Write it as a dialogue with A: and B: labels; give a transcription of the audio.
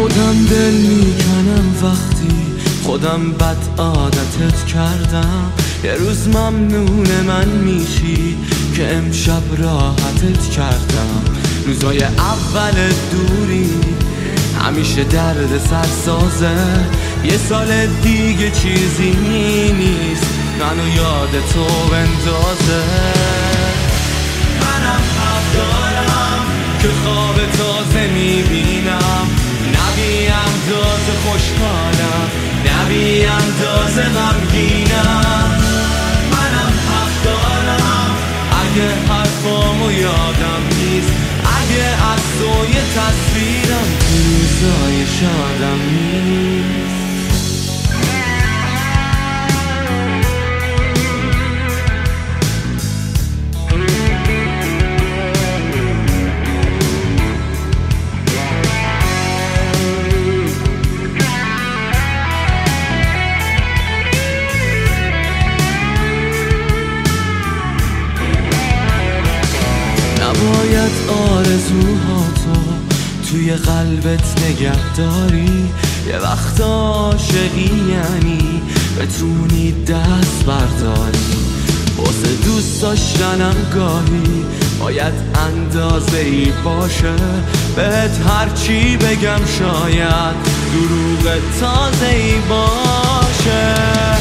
A: خودم دل میکنم وقتی خودم بد عادتت کردم. یه روز ممنون من میشی که امشب راحتت کردم. روزای اول دوری همیشه درد سرسازه. یه سال دیگه چیزی نیست منو یاد تو بندازه. منم حق دارم که خواب تازه میبینم، نبی اندازه خوشحالم، نبی اندازه غمگینم. منم حق دارم اگه حرفامو یادم نیست، اگه از تو یه تصویرم تو روزای شادم نیست. نباید آرزوهاتو توی قلبت نگه داری. یه وقت عاشقی یعنی بتونی دست برداری. واسه دوست داشتنم گاهی باید اندازه ای باشه. بهت هرچی بگم شاید دروغ تازه ای باشه.